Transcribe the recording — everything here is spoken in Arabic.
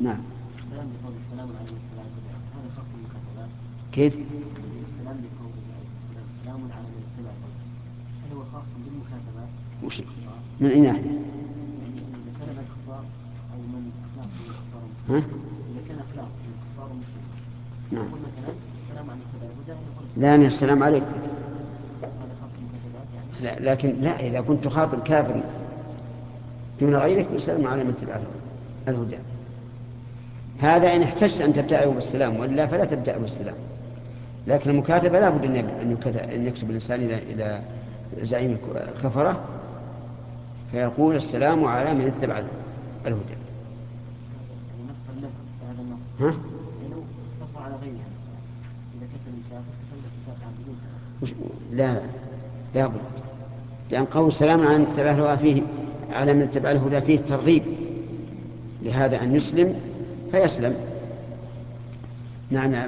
نعم. السلام بقول السلام على من اتبع الهدى هذا خاص بالمخاطبات. كيف؟ السلام بقول سلام على من اتبع الهدى هل هو خاص بالمخاطبات؟ وش من أي ناحية؟ يعني إذا سلم الكفار أو من أخلاقه من الكفار ها؟ والمسلمين، إذا كان أخلاقه من الكفار والمسلمين نعم. يقول مثلا السلام على من اتبع الهدى يقول لا يعني السلام عليكم. هذا خاص بالمخاطبات يعني. لا لكن لا، إذا كنت تخاطب كافر دون غيرك يسلم على مثل الهدى. هذا إن احتجت أن تبدأه بالسلام، وإلا فلا تبدأه بالسلام. لكن المكاتبة لا بد أن يكتب الإنسان إلى زعيم الكفرة فيقول السلام على من اتبع الهدى. يعني نص اللفظ هذا النص ها؟ لأنه اقتصر على غيره يعني. إذا كتب الكافر كتب له الفاتحة بدون سلام. لا لا لا بد، لأن قول السلام على من اتبع الهدى فيه، على من اتبع الهدى فيه ترغيب لهذا أن يسلم فيسلم. نعم.